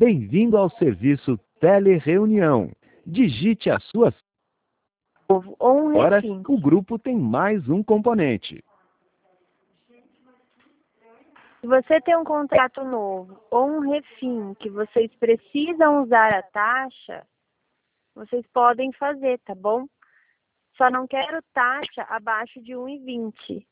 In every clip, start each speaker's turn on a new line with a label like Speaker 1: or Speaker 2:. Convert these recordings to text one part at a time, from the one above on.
Speaker 1: Bem-vindo ao serviço Telereunião. Digite a sua
Speaker 2: Ou um
Speaker 1: hora,
Speaker 2: refim.
Speaker 1: o grupo tem mais um componente.
Speaker 2: Se você tem um contrato novo ou um refim que vocês precisam usar a taxa, vocês podem fazer, tá bom? Só não quero taxa abaixo de 1,20.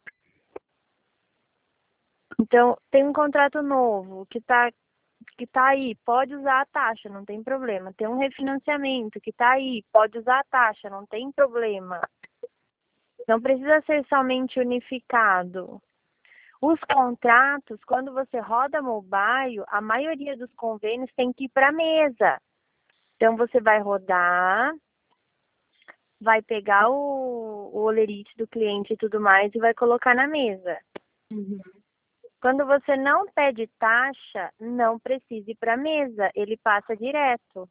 Speaker 2: Então, tem um contrato novo que tá aí, pode usar a taxa, não tem problema. Tem um refinanciamento que tá aí, pode usar a taxa, não tem problema. Não precisa ser somente unificado. Os contratos, quando você roda mobile, a maioria dos convênios tem que ir para a mesa. Então, você vai rodar, vai pegar o olerite do cliente e tudo mais e vai colocar na mesa. Quando você não pede taxa, não precisa ir para a mesa, ele passa direto.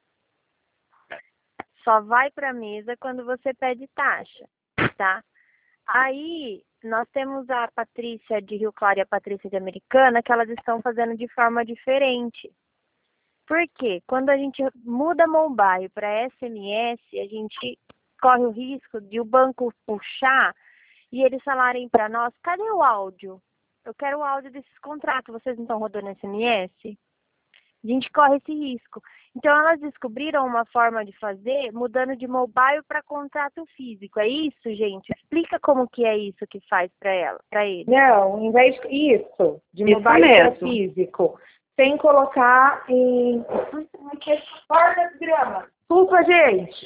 Speaker 2: Só vai para a mesa quando você pede taxa, tá? Aí, nós temos a Patrícia de Rio Claro e a Patrícia de Americana, que elas estão fazendo de forma diferente. Por quê? Quando a gente muda mobile para SMS, a gente corre o risco de o banco puxar e eles falarem para nós, cadê o áudio? Eu quero o áudio desses contratos, vocês não estão rodando SMS? A gente corre esse risco. Então, elas descobriram uma forma de fazer mudando de mobile para contrato físico. É isso, gente? Explica como que é isso que faz para ele.
Speaker 3: Não, em vez isso, de
Speaker 4: Isso
Speaker 3: mobile para
Speaker 4: mesmo.
Speaker 3: físico, sem colocar em... Guarda de grama. Desculpa, gente.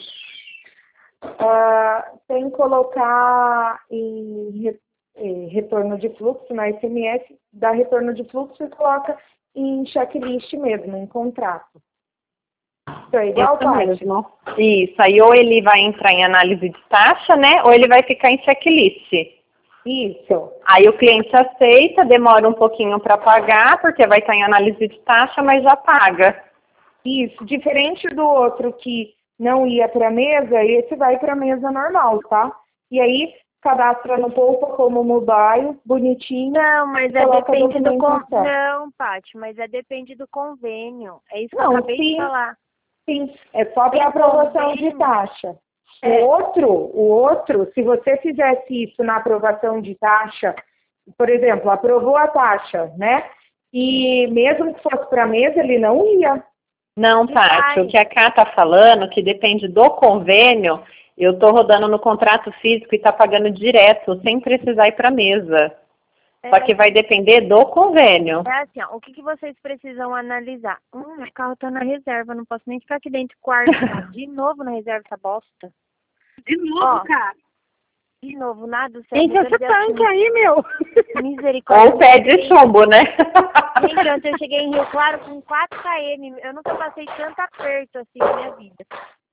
Speaker 3: Sem colocar em retorno de fluxo na SMS, dá retorno de fluxo e coloca em checklist mesmo, em contrato. Então, é igual,
Speaker 4: Isso
Speaker 3: Paty?
Speaker 4: mesmo. Isso, aí ou ele vai entrar em análise de taxa, né? Ou ele vai ficar em checklist.
Speaker 3: Isso.
Speaker 4: Aí o cliente aceita, demora um pouquinho para pagar, porque vai estar em análise de taxa, mas já paga.
Speaker 3: Isso. Diferente do outro que não ia para a mesa, esse vai para a mesa normal, tá? E aí, cadastra no Poupa como mobile, bonitinho.
Speaker 2: Não, mas
Speaker 3: coloca
Speaker 2: depende do
Speaker 3: documentação.
Speaker 2: Não, Paty, mas depende do convênio. É isso que
Speaker 3: Não,
Speaker 2: eu acabei de
Speaker 3: sim.
Speaker 2: falar.
Speaker 3: Sim, é só
Speaker 2: Tem
Speaker 3: para aprovação
Speaker 2: convênio.
Speaker 3: de taxa.
Speaker 2: É.
Speaker 3: O outro, se você fizesse isso na aprovação de taxa, por exemplo, aprovou a taxa, né? E mesmo que fosse para a mesa, ele não ia.
Speaker 4: Não, Paty, o que a Cá está falando, que depende do convênio, eu estou rodando no contrato físico e está pagando direto, sem precisar ir para a mesa. Só que vai depender do convênio.
Speaker 2: É assim, ó, o que vocês precisam analisar? Meu carro tá na reserva, não posso nem ficar aqui dentro do quarto. De novo na reserva essa bosta.
Speaker 5: De novo, cara.
Speaker 2: De novo, nada do céu.
Speaker 5: Enche esse tanque aí, meu.
Speaker 2: Misericórdia.
Speaker 4: Ou pé de chumbo, né?
Speaker 2: Gente, ontem eu cheguei em Rio Claro com 4 km. Eu nunca passei tanto aperto assim na minha vida.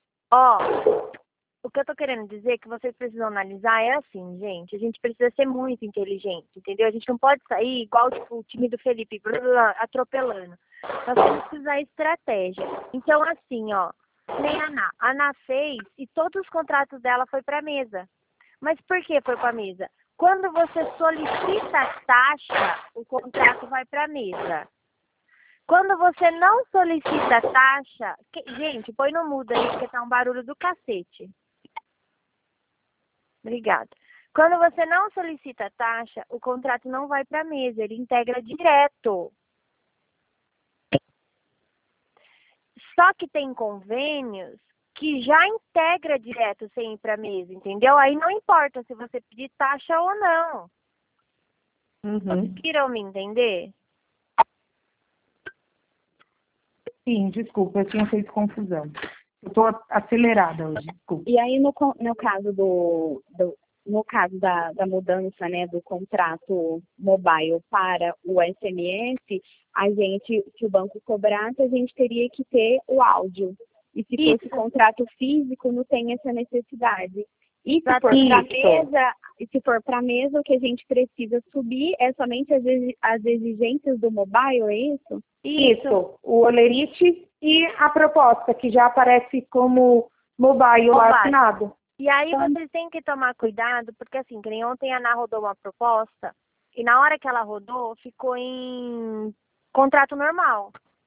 Speaker 2: O que eu tô querendo dizer que vocês precisam analisar é assim, gente. A gente precisa ser muito inteligente, entendeu? A gente não pode sair igual tipo, o time do Felipe, atropelando. Nós temos que usar estratégia. Então, assim, ó, nem a Ana. A Ana fez e todos os contratos dela foi para mesa. Mas por que foi para mesa? Quando você solicita a taxa, o contrato vai para mesa. Quando você não solicita a taxa... Gente, põe no mudo aí, porque tá um barulho do cacete. Obrigada. Quando você não solicita a taxa, o contrato não vai para a mesa, ele integra direto. Só que tem convênios que já integra direto sem ir para a mesa, entendeu? Aí não importa se você pedir taxa ou não. Conseguiram me entender?
Speaker 3: Sim, desculpa, eu tinha feito confusão. Eu estou acelerada hoje, desculpa.
Speaker 5: E aí, no caso no caso da mudança, né, do contrato mobile para o SMS, a gente, se o banco cobrasse, a gente teria que ter o áudio. E se fosse contrato físico, não tem essa necessidade. E se for para a mesa, o que a gente precisa subir é somente as exigências do mobile, é isso?
Speaker 3: Isso, o olerite e a proposta, que já aparece como mobile lá assinado.
Speaker 2: E aí vocês têm que tomar cuidado, porque assim, que nem ontem a Ana rodou uma proposta, e na hora que ela rodou, ficou em contrato normal.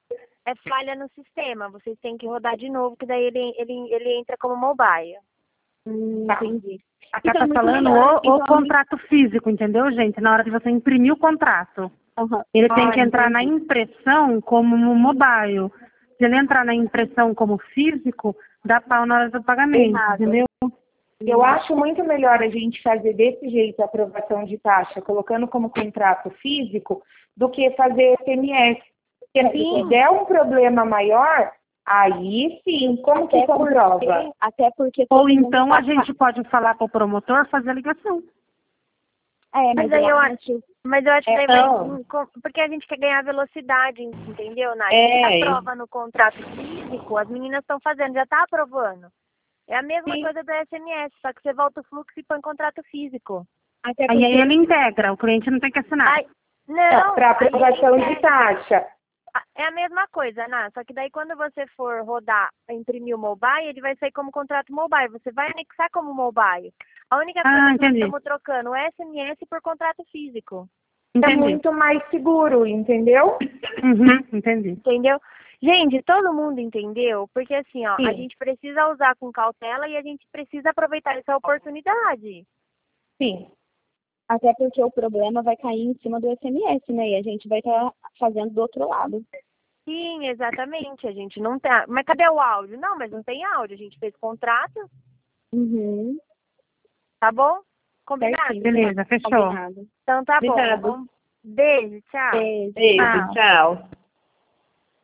Speaker 2: é falha no sistema. Vocês têm que rodar de novo, que daí ele entra como mobile.
Speaker 5: Entendi.
Speaker 6: A Cá tá falando o contrato físico, entendeu, gente? Na hora de você imprimir o contrato. Ele tem que entrar na impressão como mobile. Se ele entrar na impressão como físico, dá pau na hora do pagamento, entendeu?
Speaker 3: Eu acho muito melhor a gente fazer desse jeito a aprovação de taxa, colocando como contrato físico, do que fazer SMS. Porque se der um problema maior, aí sim, como que comprova?
Speaker 5: Até porque
Speaker 6: Ou então a gente pode falar para o promotor fazer a ligação.
Speaker 2: Mas eu acho que daí vai, porque a gente quer ganhar velocidade, entendeu, Nath? A prova no contrato físico, as meninas estão fazendo, já está aprovando. É a mesma coisa do SMS, só que você volta o fluxo e põe contrato físico.
Speaker 6: Aí ele integra, o cliente não tem que assinar.
Speaker 2: Não,
Speaker 3: para aprovação de taxa.
Speaker 2: É a mesma coisa, Ná, só que daí quando você for rodar, imprimir o mobile, ele vai sair como contrato mobile. Você vai anexar como mobile. A única coisa que nós estamos trocando o SMS por contrato físico.
Speaker 3: É muito mais seguro, entendeu?
Speaker 6: Entendi.
Speaker 2: Entendeu? Gente, todo mundo entendeu? Porque assim, ó, a gente precisa usar com cautela e a gente precisa aproveitar essa oportunidade.
Speaker 3: Sim.
Speaker 5: Até porque o problema vai cair em cima do SMS, né? E a gente vai estar fazendo do outro lado.
Speaker 2: Sim, exatamente. A gente não tá. Mas cadê o áudio? Não, mas não tem áudio. A gente fez contrato. Tá bom? Combinado?
Speaker 6: Beleza, fechou.
Speaker 5: Combinado.
Speaker 2: Então tá
Speaker 5: Obrigado.
Speaker 2: bom. Beijo, tchau.
Speaker 4: Beijo, tchau.